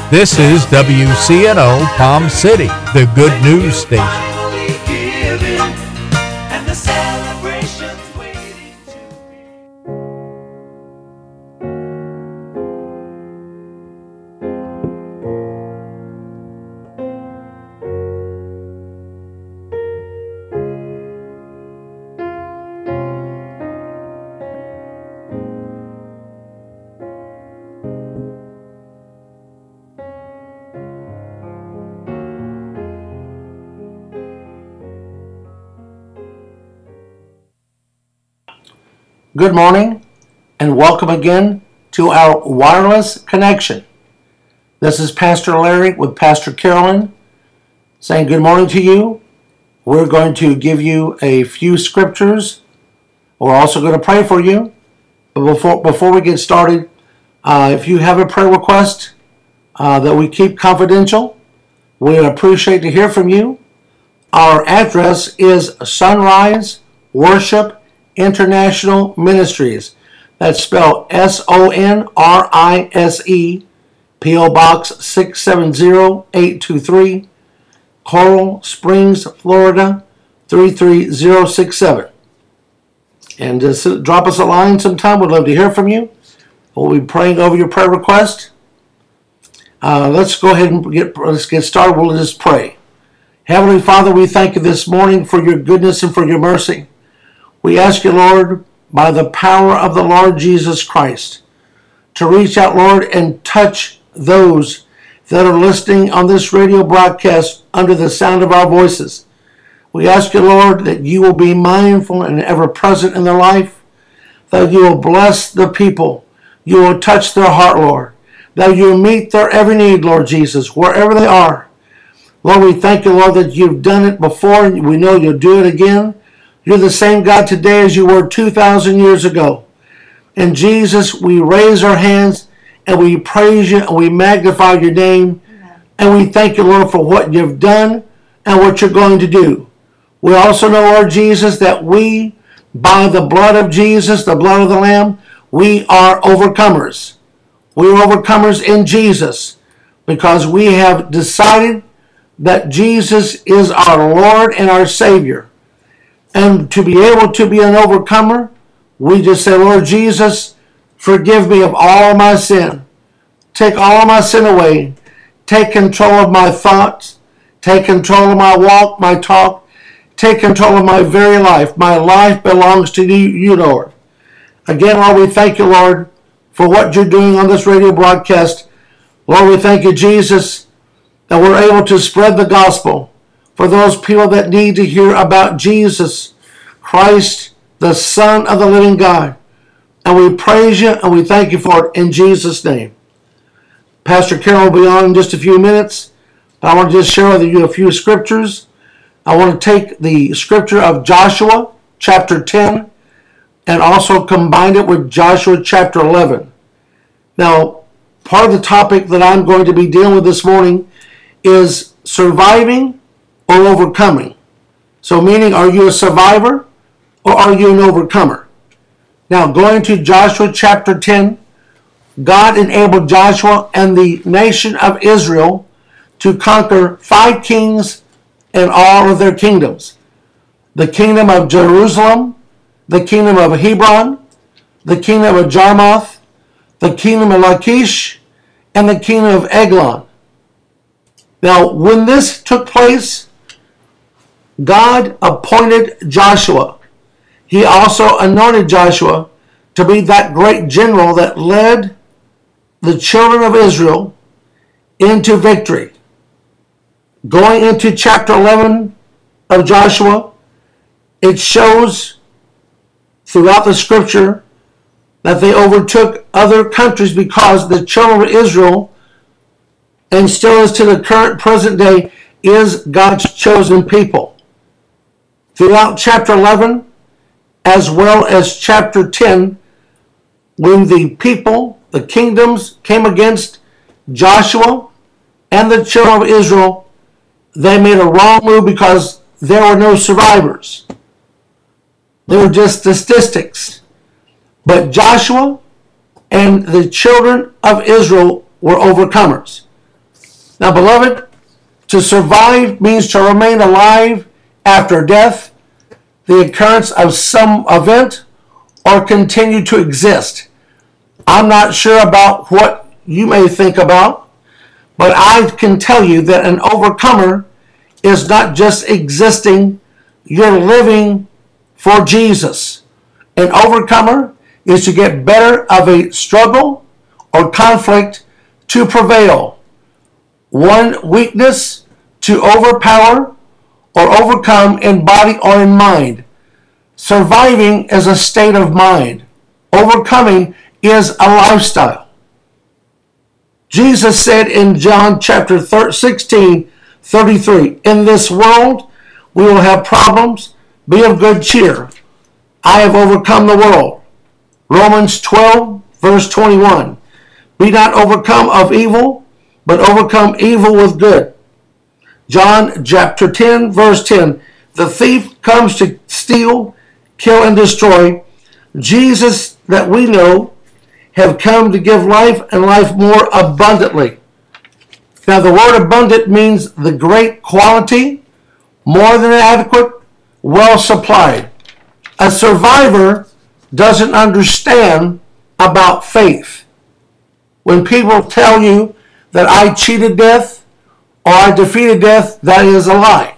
This is WCNO Palm City, the good news station. Good morning and welcome again to our wireless connection. This is Pastor Larry with Pastor Carolyn saying good morning to you. We're going to give you a few scriptures. We're also going to pray for you. But before we get started, if you have a prayer request that we keep confidential, we'd appreciate to hear from you. Our address is Sunrise Worship International Ministries. That's spelled SONRISE, P.O. Box 670823, Coral Springs, Florida 33067. And just drop us a line sometime. We'd love to hear from you. We'll be praying over your prayer request. Let's go ahead and let's get started. We'll just pray. Heavenly Father, we thank you this morning for your goodness and for your mercy. We ask you, Lord, by the power of the Lord Jesus Christ, to reach out, Lord, and touch those that are listening on this radio broadcast under the sound of our voices. We ask you, Lord, that you will be mindful and ever present in their life, that you will bless the people, you will touch their heart, Lord, that you will meet their every need, Lord Jesus, wherever they are. Lord, we thank you, Lord, that you've done it before, and we know you'll do it again. You're the same God today as you were 2,000 years ago. And Jesus, we raise our hands and we praise you and we magnify your name. Amen. And we thank you, Lord, for what you've done and what you're going to do. We also know, Lord Jesus, that we, by the blood of Jesus, the blood of the Lamb, we are overcomers. We are overcomers in Jesus because we have decided that Jesus is our Lord and our Savior. And to be able to be an overcomer, we just say, Lord Jesus, forgive me of all my sin. Take all my sin away. Take control of my thoughts. Take control of my walk, my talk. Take control of my very life. My life belongs to you, Lord. Again, Lord, we thank you, Lord, for what you're doing on this radio broadcast. Lord, we thank you, Jesus, that we're able to spread the gospel for those people that need to hear about Jesus Christ, the Son of the living God. And we praise you and we thank you for it in Jesus' name. Pastor Carol will be on in just a few minutes. But I want to just share with you a few scriptures. I want to take the scripture of Joshua chapter 10 and also combine it with Joshua chapter 11. Now, part of the topic that I'm going to be dealing with this morning is surviving or overcoming. So meaning, are you a survivor or are you an overcomer? Now, going to Joshua chapter 10, God enabled Joshua and the nation of Israel to conquer 5 kings and all of their kingdoms. The kingdom of Jerusalem, the kingdom of Hebron, the kingdom of Jarmuth, the kingdom of Lachish, and the kingdom of Eglon. Now, when this took place, God appointed Joshua. He also anointed Joshua to be that great general that led the children of Israel into victory. Going into chapter 11 of Joshua, it shows throughout the scripture that they overtook other countries because the children of Israel, and still is to the current present day, is God's chosen people. Throughout chapter 11, as well as chapter 10, when the people, the kingdoms, came against Joshua and the children of Israel, they made a wrong move because there were no survivors. They were just statistics. But Joshua and the children of Israel were overcomers. Now, beloved, to survive means to remain alive after death, the occurrence of some event, or continue to exist. I'm not sure about what you may think about, but I can tell you that an overcomer is not just existing, you're living for Jesus. An overcomer is to get better of a struggle or conflict to prevail. One weakness to overpower or overcome in body or in mind. Surviving is a state of mind. Overcoming is a lifestyle. Jesus said in John chapter 16:33, in this world we will have problems. Be of good cheer. I have overcome the world. Romans 12, verse 21. Be not overcome of evil, but overcome evil with good. John chapter 10, verse 10. The thief comes to steal, kill, and destroy. Jesus that we know have come to give life and life more abundantly. Now the word abundant means the great quantity, more than adequate, well supplied. A survivor doesn't understand about faith. When people tell you that I cheated death or I defeated death, that is a lie.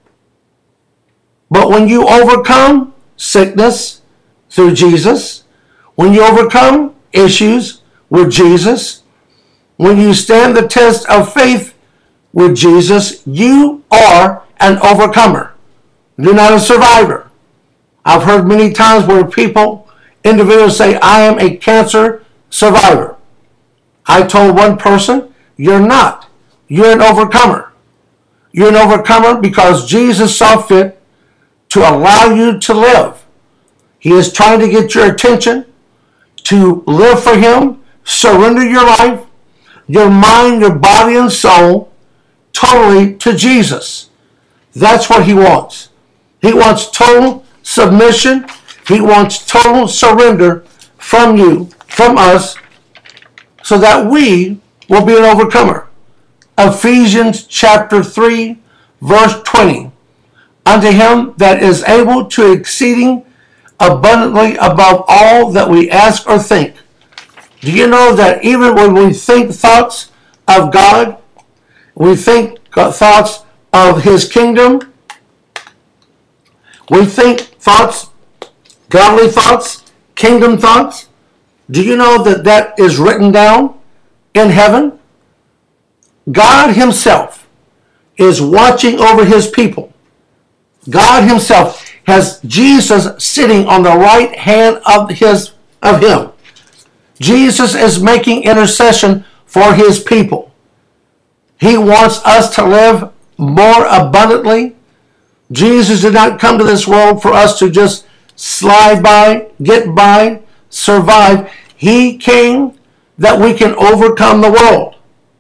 But when you overcome sickness through Jesus, when you overcome issues with Jesus, when you stand the test of faith with Jesus, you are an overcomer. You're not a survivor. I've heard many times where individuals say, I am a cancer survivor. I told one person, you're not. You're an overcomer. You're an overcomer because Jesus saw fit to allow you to live. He is trying to get your attention to live for Him, surrender your life, your mind, your body, and soul totally to Jesus. That's what He wants. He wants total submission. He wants total surrender from you, from us, so that we will be an overcomer. Ephesians chapter 3, verse 20. Unto Him that is able to exceeding abundantly above all that we ask or think. Do you know that even when we think thoughts of God, we think thoughts of His kingdom, we think thoughts, godly thoughts, kingdom thoughts, do you know that that is written down in heaven? God Himself is watching over His people. God Himself has Jesus sitting on the right hand of Him. Jesus is making intercession for His people. He wants us to live more abundantly. Jesus did not come to this world for us to just slide by, get by, survive. He came that we can overcome the world.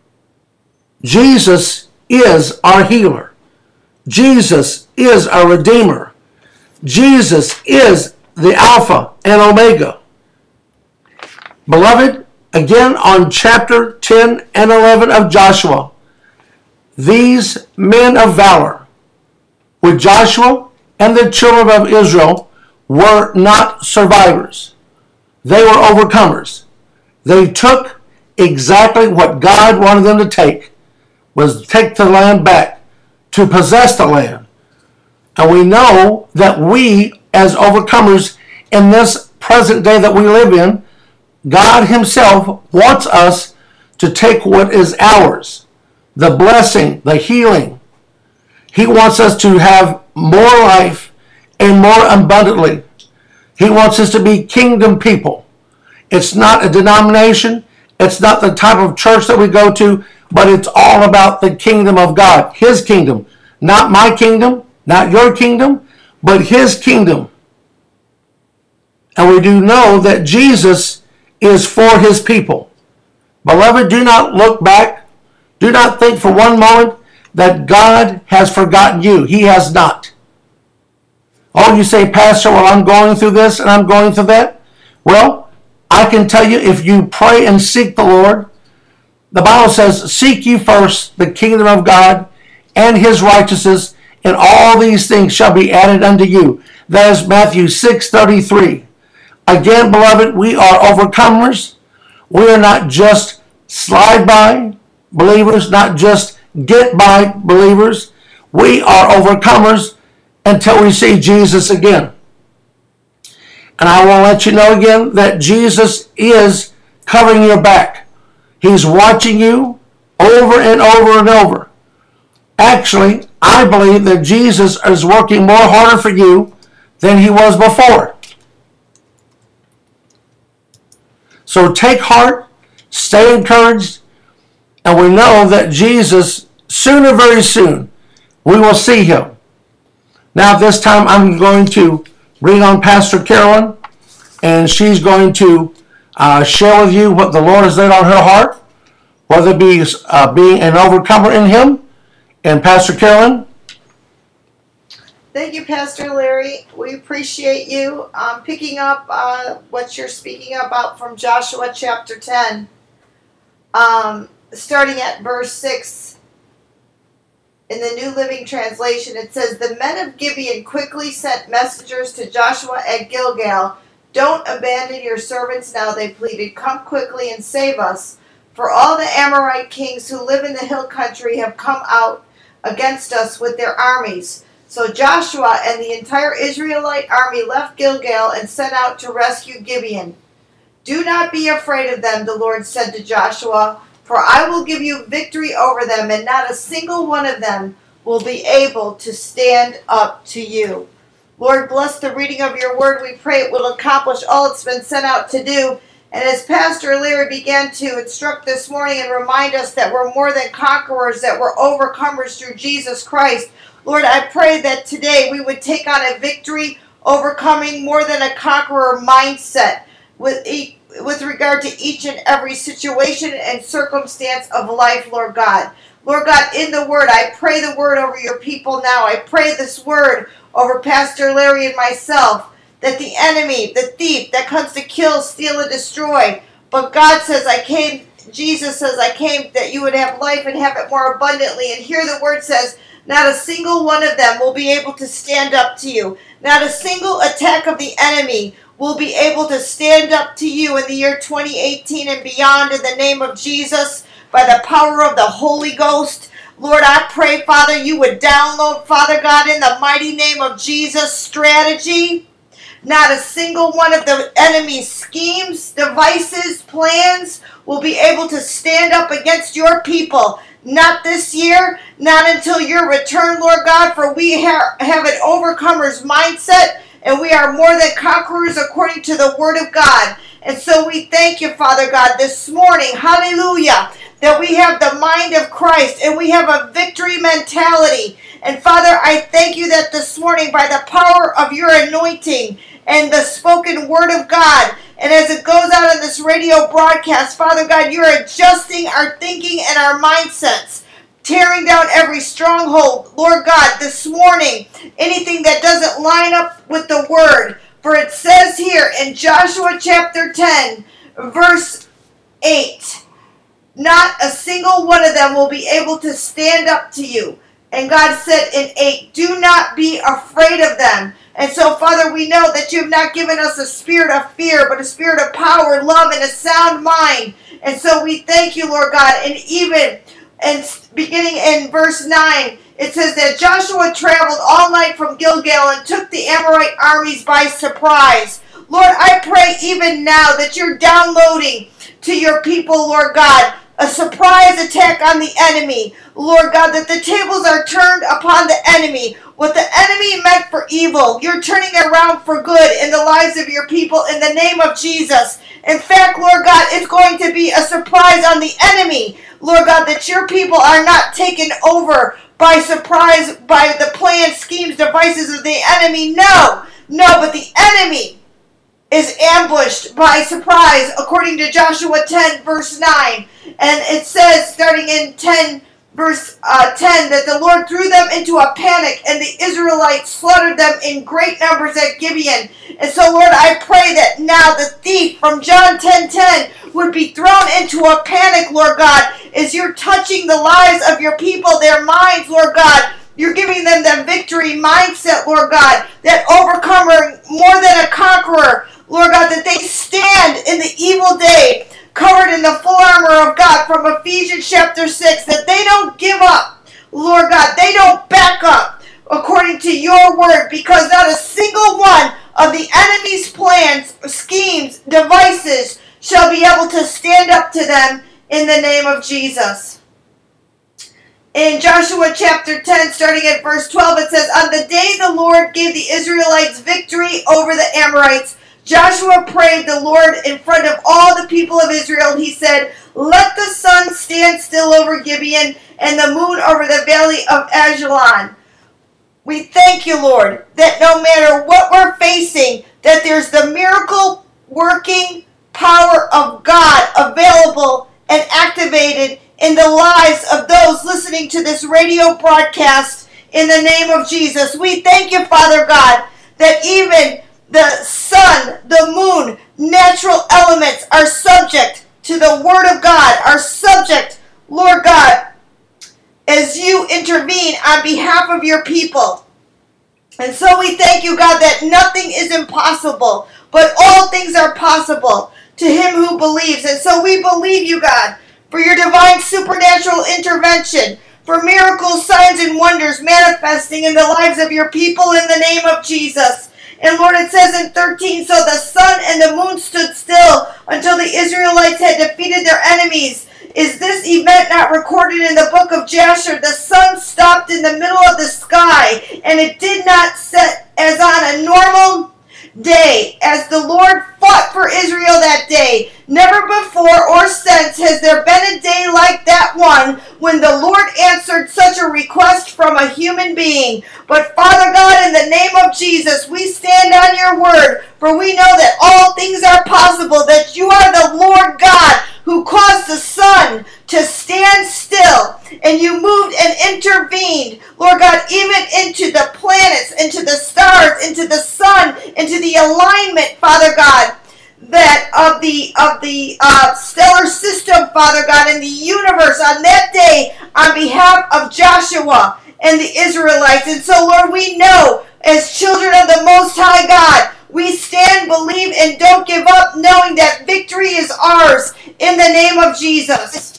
Jesus is our healer. Jesus is our Redeemer. Jesus is the Alpha and Omega. Beloved, again on chapter 10 and 11 of Joshua, these men of valor with Joshua and the children of Israel were not survivors. They were overcomers. They took exactly what God wanted them to take, was take the land back, to possess the land. And we know that we, as overcomers in this present day that we live in, God Himself wants us to take what is ours, the blessing, the healing. He wants us to have more life and more abundantly. He wants us to be kingdom people. It's not a denomination. It's not the type of church that we go to, but it's all about the kingdom of God, His kingdom. Not my kingdom, not your kingdom, but His kingdom. And we do know that Jesus is for His people. Beloved, do not look back. Do not think for one moment that God has forgotten you. He has not. Oh, you say, Pastor, well, I'm going through this and I'm going through that. Well, I can tell you, if you pray and seek the Lord, The Bible says, seek ye first the kingdom of God and his righteousness, and all these things shall be added unto you. That is Matthew 6:33. Again, beloved, we are overcomers. We are not just slide by believers, not just get by believers. We are overcomers until we see Jesus again. And I want to let you know again that Jesus is covering your back. He's watching you over and over and over. Actually, I believe that Jesus is working more harder for you than he was before. So take heart, stay encouraged, and we know that Jesus, sooner, very soon, we will see him. Now, this time I'm going to bring on Pastor Carolyn, and she's going to share with you what the Lord has laid on her heart, whether it be being an overcomer in him. And Pastor Carolyn? Thank you, Pastor Larry. We appreciate you picking up what you're speaking about from Joshua chapter 10, starting at verse 6. In the New Living Translation, it says, the men of Gibeon quickly sent messengers to Joshua at Gilgal. Don't abandon your servants now, they pleaded. Come quickly and save us. For all the Amorite kings who live in the hill country have come out against us with their armies. So Joshua and the entire Israelite army left Gilgal and set out to rescue Gibeon. Do not be afraid of them, the Lord said to Joshua, for I will give you victory over them, and not a single one of them will be able to stand up to you. Lord, bless the reading of your word. We pray it will accomplish all it's been sent out to do. And as Pastor Larry began to instruct this morning and remind us that we're more than conquerors, that we're overcomers through Jesus Christ, Lord, I pray that today we would take on a victory, overcoming more than a conqueror mindset with regard to each and every situation and circumstance of life, Lord God. Lord God, in the word, I pray the word over your people now. I pray this word over Pastor Larry and myself, that the enemy, the thief that comes to kill, steal, and destroy. But God says, Jesus says, I came that you would have life and have it more abundantly. And here the word says, not a single one of them will be able to stand up to you. Not a single attack of the enemy will be able to stand up to you in the year 2018 and beyond, in the name of Jesus, by the power of the Holy Ghost. Lord, I pray, Father, you would download, Father God, in the mighty name of Jesus, strategy. Not a single one of the enemy's schemes, devices, plans will be able to stand up against your people. Not this year, not until your return, Lord God, for we have an overcomer's mindset, and we are more than conquerors according to the word of God. And so we thank you, Father God, this morning, hallelujah, that we have the mind of Christ and we have a victory mentality. And Father, I thank you that this morning, by the power of your anointing and the spoken word of God, and as it goes out on this radio broadcast, Father God, you're adjusting our thinking and our mindsets, tearing down every stronghold, Lord God, this morning, anything that doesn't line up with the word. For it says here in Joshua chapter 10, verse 8, not a single one of them will be able to stand up to you. And God said in 8, do not be afraid of them. And so, Father, we know that you have not given us a spirit of fear, but a spirit of power, love, and a sound mind. And so we thank you, Lord God. And even beginning in verse 9, it says that Joshua traveled all night from Gilgal and took the Amorite armies by surprise. Lord, I pray even now that you're downloading to your people, Lord God, a surprise attack on the enemy. Lord God, that the tables are turned upon the enemy. What the enemy meant for evil, you're turning it around for good in the lives of your people in the name of Jesus. In fact, Lord God, it's going to be a surprise on the enemy. Lord God, that your people are not taken over by surprise by the plans, schemes, devices of the enemy. No, but the enemy is ambushed by surprise, according to Joshua 10, verse 9. And it says, starting in verse 10, that the Lord threw them into a panic, and the Israelites slaughtered them in great numbers at Gibeon. And so, Lord, I pray that now the thief from John 10:10 would be thrown into a panic, Lord God, as you're touching the lives of your people, their minds, Lord God. You're giving them the victory mindset, Lord God, that overcomer more than a conqueror, Lord God, that they stand in the evil day, covered in the full armor of God from Ephesians chapter 6, that they don't give up, Lord God, they don't back up according to your word, because not a single one of the enemy's plans, schemes, devices shall be able to stand up to them in the name of Jesus. In Joshua chapter 10, starting at verse 12, it says, On the day the Lord gave the Israelites victory over the Amorites, Joshua prayed the Lord in front of all the people of Israel. He said, Let the sun stand still over Gibeon and the moon over the valley of Ajalon. We thank you, Lord, that no matter what we're facing, that there's the miracle working power of God available and activated in the lives of those listening to this radio broadcast in the name of Jesus. We thank you, Father God, that even the sun, the moon, natural elements are subject to the Word of God, are subject, Lord God, as you intervene on behalf of your people. And so we thank you, God, that nothing is impossible, but all things are possible to him who believes. And so we believe you, God, for your divine supernatural intervention, for miracles, signs, and wonders manifesting in the lives of your people in the name of Jesus. And Lord, it says in 13, So the sun and the moon stood still until the Israelites had defeated their enemies. Is this event not recorded in the book of Jasher? The sun stopped in the middle of the sky, and it did not set as on a normal day, as the Lord fought for Israel that day. Never before or since has there been a day like that one when the Lord answered such a request from a human being. But Father God, in the name of Jesus, we stand on your word, for we know that all things are possible, that you are the Lord God who caused the sun to stand still, and you moved and intervened, Lord God, even into the planets, into the stars, into the sun, into the alignment, Father God, that of the stellar system, Father God, in the universe on that day on behalf of Joshua and the Israelites. And so, Lord, we know as children of the Most High God, we stand, believe, and don't give up, knowing that victory is ours in the name of Jesus.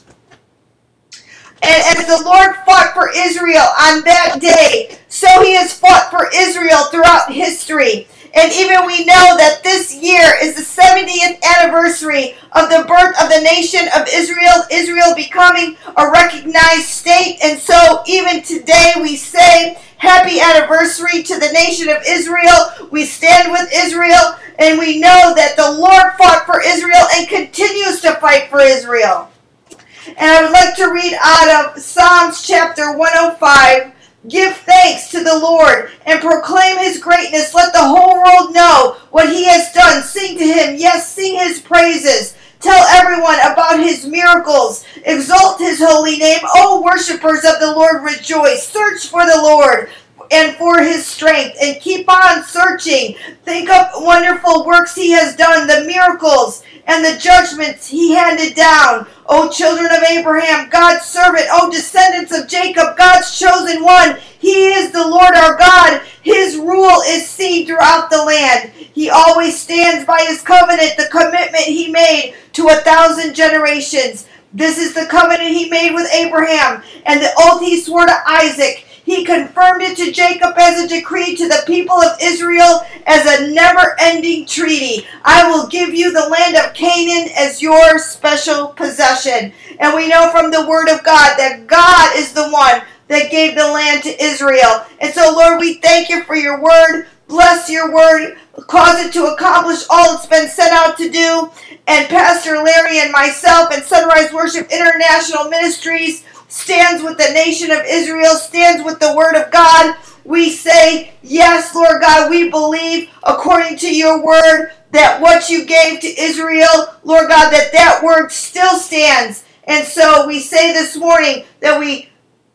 And as the Lord fought for Israel on that day, so he has fought for Israel throughout history. And even we know that this year is the 70th anniversary of the birth of the nation of Israel, Israel becoming a recognized state. And so even today we say, happy anniversary to the nation of Israel. We stand with Israel, and we know that the Lord fought for Israel and continues to fight for Israel. And I would like to read out of Psalms chapter 105. Give thanks to the Lord and proclaim his greatness. Let the whole world know what he has done. Sing to him. Yes, sing his praises. Tell everyone about his miracles. Exalt his holy name. O worshipers of the Lord, rejoice. Search for the Lord and for his strength, and keep on searching. Think of wonderful works he has done, the miracles and the judgments he handed down. O children of Abraham, God's servant, O descendants of Jacob, God's chosen one. He is the Lord our God. His rule is seen throughout the land. He always stands by his covenant, the commitment he made to 1,000 generations. This is the covenant he made with Abraham and the oath he swore to Isaac. He confirmed it to Jacob as a decree, to the people of Israel as a never-ending treaty. I will give you the land of Canaan as your special possession. And we know from the word of God that God is the one that gave the land to Israel. And so, Lord, we thank you for your word. Bless your word. Cause it to accomplish all it's been set out to do. And Pastor Larry and myself and Sunrise Worship International Ministries stands with the nation of Israel, stands with the word of God. We say, yes, Lord God, we believe according to your word that what you gave to Israel, Lord God, that word still stands. And so we say this morning that we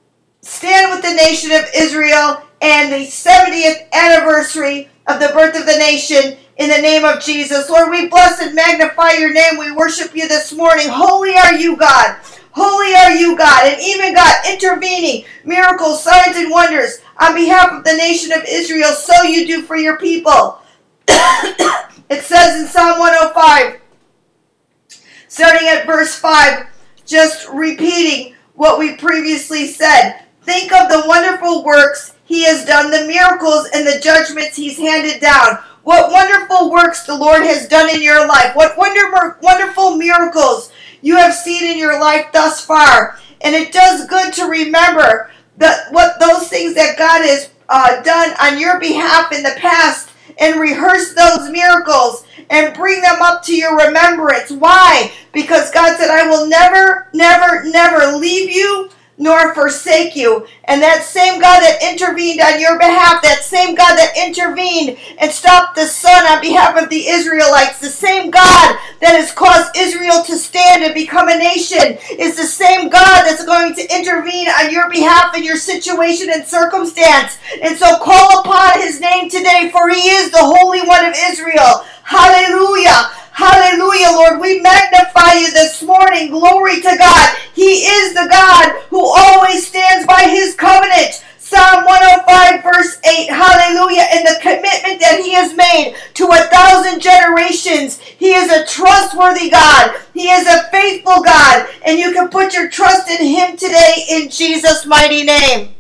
stand with the nation of Israel and the 70th anniversary of the birth of the nation in the name of Jesus. Lord, we bless and magnify your name. We worship you this morning. Holy are you, God. Holy are God, and even God intervening, miracles, signs, and wonders on behalf of the nation of Israel, so you do for your people. It says in Psalm 105, starting at verse 5, just repeating what we previously said. Think of the wonderful works he has done, the miracles and the judgments he's handed down. What wonderful works the Lord has done in your life. What wonderful miracles you have seen in your life thus far. And it does good to remember what those things that God has done on your behalf in the past, and rehearse those miracles and bring them up to your remembrance. Why? Because God said, I will never, never, never leave you nor forsake you. And that same God that intervened on your behalf, that same God that intervened and stopped the sun on behalf of the Israelites, the same God that has caused Israel to stand and become a nation, is the same God that's going to intervene on your behalf in your situation and circumstance. And so call upon his name today, for he is the Holy One of Israel. Hallelujah. Hallelujah, Lord. We magnify you this morning. Glory to God. He is the God who always stands by his covenant. Psalm 105 verse 8. Hallelujah. And the commitment that he has made to 1,000 generations. He is a trustworthy God. He is a faithful God. And you can put your trust in him today in Jesus' mighty name.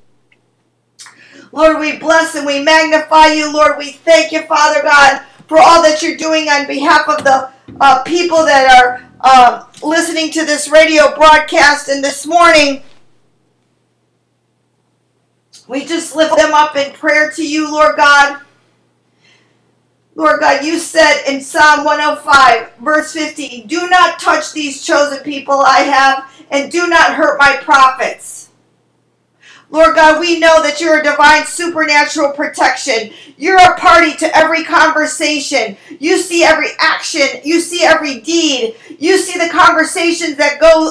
Lord, we bless and we magnify you. Lord, we thank you, Father God, for all that you're doing on behalf of the people that are listening to this radio broadcast. And this morning, we just lift them up in prayer to you, Lord God. Lord God, you said in Psalm 105, verse 15, do not touch these chosen people I have, and do not hurt my prophets. Lord God, we know that you're a divine supernatural protection. You're a party to every conversation. You see every action. You see every deed. You see the conversations that goes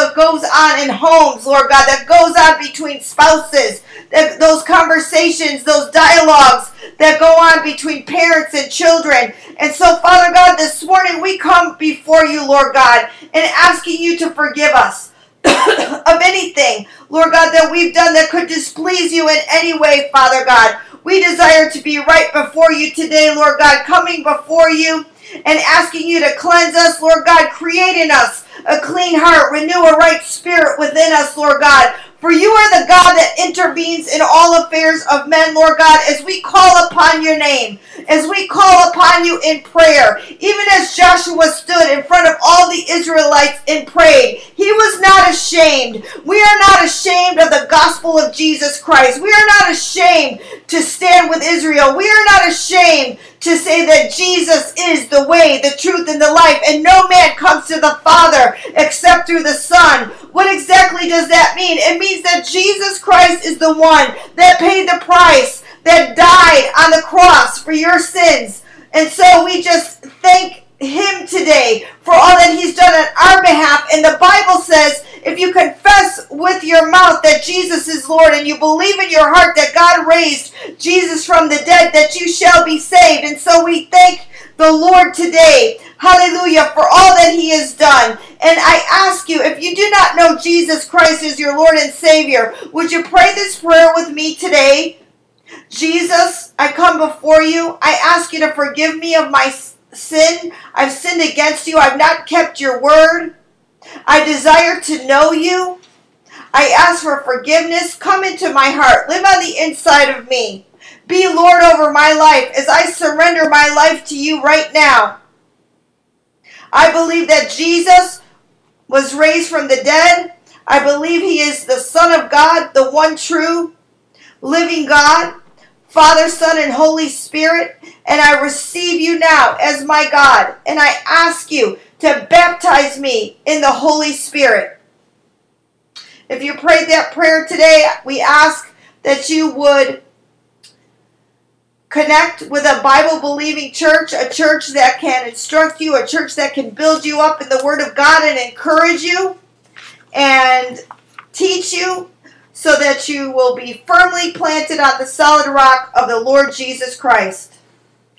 on in homes, Lord God, that goes on between spouses. Those conversations, those dialogues that go on between parents and children. And so, Father God, this morning we come before you, Lord God, and asking you to forgive us of anything, Lord God, that we've done that could displease you in any way, Father God. We desire to be right before you today, Lord God, coming before you and asking you to cleanse us, Lord God, create in us a clean heart, renew a right spirit within us, Lord God. For you are the God that intervenes in all affairs of men, Lord God, as we call upon your name, as we call upon you in prayer. Even as Joshua stood in front of all the Israelites and prayed, he was not ashamed. We are not ashamed of the gospel of Jesus Christ. We are not ashamed to stand with Israel. We are not ashamed to say that Jesus is the way, the truth, and the life, and no man comes to the Father except through the Son. What exactly does that mean? It means that Jesus Christ is the one that paid the price, that died on the cross for your sins. And so we just thank him today for all that he's done on our behalf. And the Bible says, if you confess with your mouth that Jesus is Lord and you believe in your heart that God raised Jesus from the dead, that you shall be saved. And so we thank the Lord today, hallelujah, for all that he has done. And I ask you, if you do not know Jesus Christ as your Lord and Savior, would you pray this prayer with me today? Jesus, I come before you. I ask you to forgive me of my sin. I've sinned against you. I've not kept your word. I desire to know you. I ask for forgiveness. Come into my heart. Live on the inside of me. Be Lord over my life as I surrender my life to you right now. I believe that Jesus was raised from the dead. I believe he is the Son of God, the one true living God, Father, Son, and Holy Spirit. And I receive you now as my God. And I ask you to baptize me in the Holy Spirit. If you prayed that prayer today, we ask that you would connect with a Bible-believing church, a church that can instruct you, a church that can build you up in the Word of God and encourage you and teach you so that you will be firmly planted on the solid rock of the Lord Jesus Christ.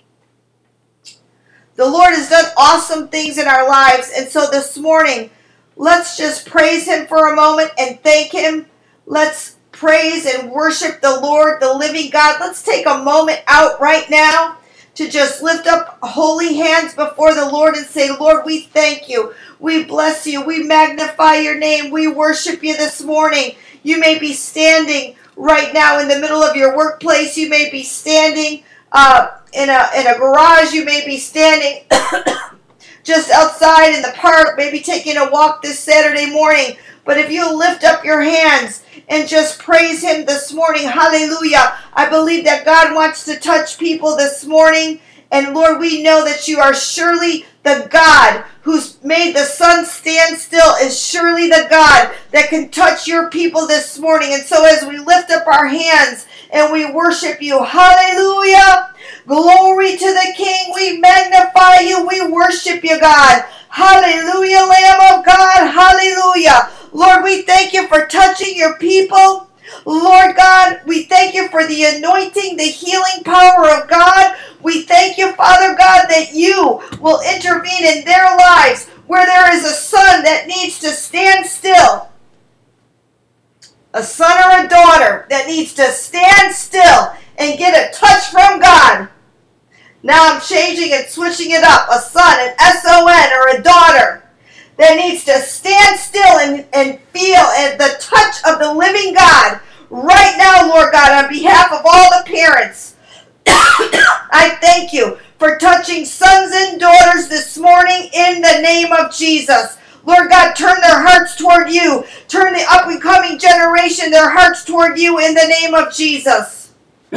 The Lord has done awesome things in our lives, and so this morning, Let's just praise him for a moment and thank him. Let's praise and worship the Lord, the living God. Let's take a moment out right now to just lift up holy hands before the Lord and say, Lord, we thank you. We bless you. We magnify your name. We worship you this morning. You may be standing right now in the middle of your workplace. You may be standing in a garage. You may be standing just outside in the park, maybe taking a walk this Saturday morning. But if you lift up your hands and just praise him this morning, hallelujah, I believe that God wants to touch people this morning. And Lord, we know that you are surely the God who's made the sun stand still, is surely the God that can touch your people this morning. And so as we lift up our hands and we worship you, hallelujah, glory to the King, we magnify you, we worship you, God. Hallelujah, Lamb of God, hallelujah. Lord, we thank you for touching your people. Lord God, we thank you for the anointing, the healing power of God. We thank you, Father God, that you will intervene in their lives where there is a son that needs to stand still. A son or a daughter that needs to stand still and get a touch from God. Now I'm changing and switching it up. A son, an S-O-N, or a daughter that needs to stand still and feel the touch of the living God right now, Lord God, on behalf of all the parents. I thank you for touching sons and daughters this morning in the name of Jesus. Lord God, turn their hearts toward you. Turn the up-and-coming generation their hearts toward you in the name of Jesus.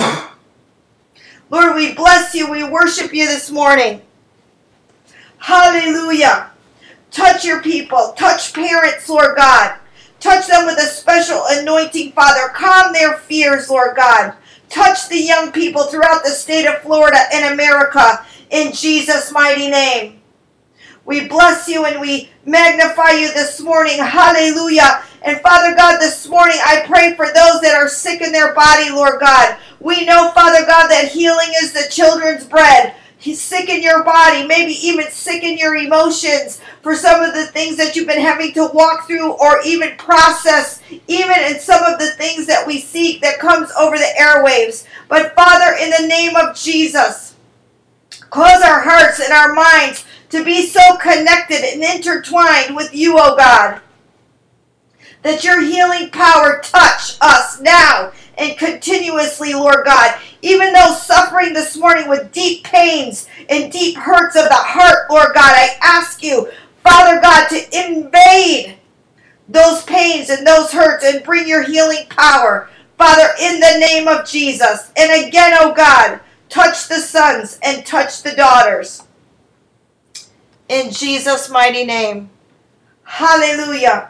Lord, we bless you. We worship you this morning. Hallelujah. Touch your people. Touch parents, Lord God. Touch them with a special anointing, Father. Calm their fears, Lord God. Touch the young people throughout the state of Florida and America in Jesus' mighty name. We bless you and we magnify you this morning. Hallelujah. And Father God, this morning I pray for those that are sick in their body, Lord God. We know, Father God, that healing is the children's bread. He's sick in your body, maybe even sick in your emotions for some of the things that you've been having to walk through or even process, even in some of the things that we seek that comes over the airwaves. But Father, in the name of Jesus, cause our hearts and our minds to be so connected and intertwined with you, oh God, that your healing power touch us now and continuously, Lord God. Even though suffering this morning with deep pains and deep hurts of the heart, Lord God, I ask you, Father God, to invade those pains and those hurts and bring your healing power, Father, in the name of Jesus. And again, oh God, touch the sons and touch the daughters. In Jesus' mighty name. Hallelujah.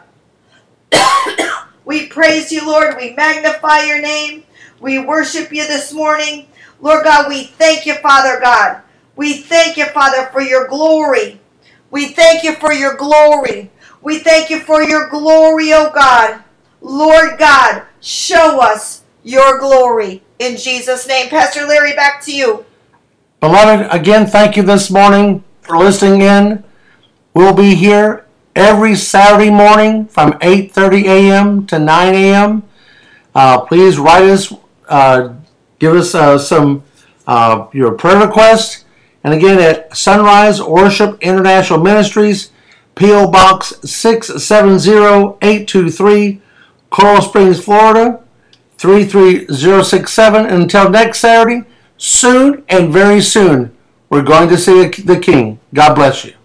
We praise you, Lord. We magnify your name. We worship you this morning. Lord God, we thank you, Father God. We thank you, Father, for your glory. We thank you for your glory. We thank you for your glory, oh God. Lord God, show us your glory. In Jesus' name. Pastor Larry, back to you. Beloved, again, thank you this morning for listening in. We'll be here every Saturday morning from 8:30 a.m. to 9 a.m. Please write us, give us some your prayer requests. And again, at Sunrise Worship International Ministries, P.O. Box 670823, Coral Springs, Florida, 33067. And until next Saturday, soon and very soon, we're going to see the King. God bless you.